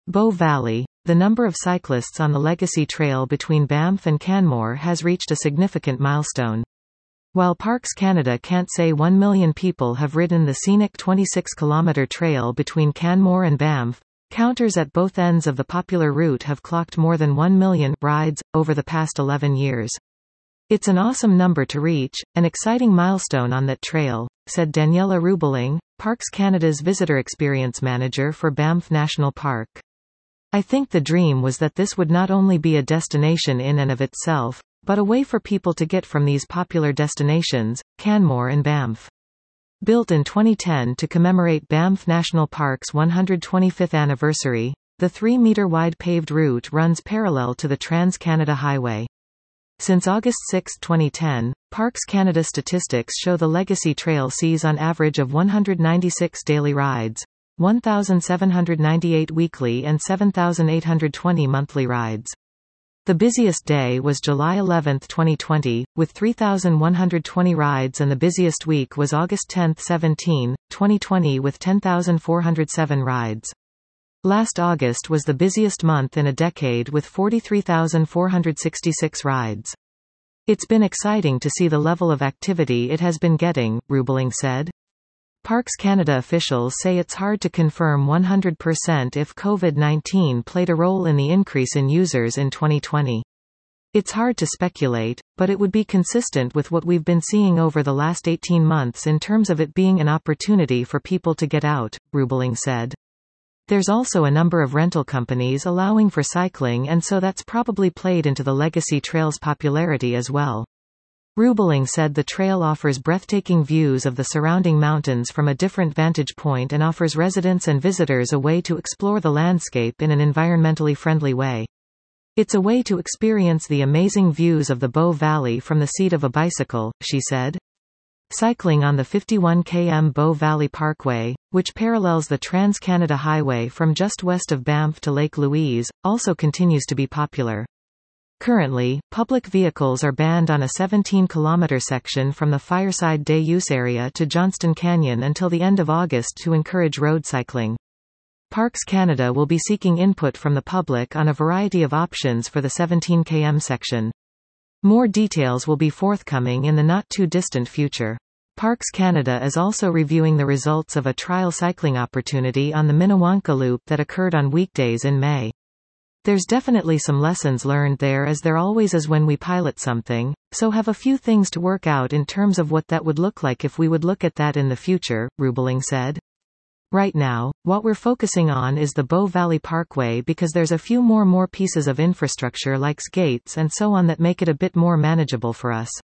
Bow Valley. The number of cyclists on the Legacy Trail between Banff and Canmore has reached a significant milestone. While Parks Canada can't say 1 million people have ridden the scenic 26-kilometre trail between Canmore and Banff, counters at both ends of the popular route have clocked more than 1 million rides over the past 11 years. It's an awesome number to reach, an exciting milestone on that trail, said Daniela Rubeling, Parks Canada's Visitor Experience Manager for Banff National Park. I think the dream was that this would not only be a destination in and of itself, but a way for people to get from these popular destinations, Canmore and Banff. Built in 2010 to commemorate Banff National Park's 125th anniversary, the 3-metre-wide paved route runs parallel to the Trans-Canada Highway. Since August 6, 2010, Parks Canada statistics show the Legacy Trail sees on average of 196 daily rides, 1,798 weekly and 7,820 monthly rides. The busiest day was July 11, 2020, with 3,120 rides, and the busiest week was August 10, 2020 with 10,407 rides. Last August was the busiest month in a decade with 43,466 rides. It's been exciting to see the level of activity it has been getting, Rubeling said. Parks Canada officials say it's hard to confirm 100% if COVID-19 played a role in the increase in users in 2020. It's hard to speculate, but it would be consistent with what we've been seeing over the last 18 months in terms of it being an opportunity for people to get out, Rubeling said. There's also a number of rental companies allowing for cycling, and so that's probably played into the Legacy Trail's popularity as well. Rubeling said the trail offers breathtaking views of the surrounding mountains from a different vantage point and offers residents and visitors a way to explore the landscape in an environmentally friendly way. It's a way to experience the amazing views of the Bow Valley from the seat of a bicycle, she said. Cycling on the 51 km Bow Valley Parkway, which parallels the Trans-Canada Highway from just west of Banff to Lake Louise, also continues to be popular. Currently, public vehicles are banned on a 17-kilometre section from the Fireside Day use area to Johnston Canyon until the end of August to encourage road cycling. Parks Canada will be seeking input from the public on a variety of options for the 17 km section. More details will be forthcoming in the not-too-distant future. Parks Canada is also reviewing the results of a trial cycling opportunity on the Minnewanka Loop that occurred on weekdays in May. There's definitely some lessons learned there, as there always is when we pilot something, so have a few things to work out in terms of what that would look like if we would look at that in the future, Rubeling said. Right now, what we're focusing on is the Bow Valley Parkway because there's a few more pieces of infrastructure like gates and so on that make it a bit more manageable for us.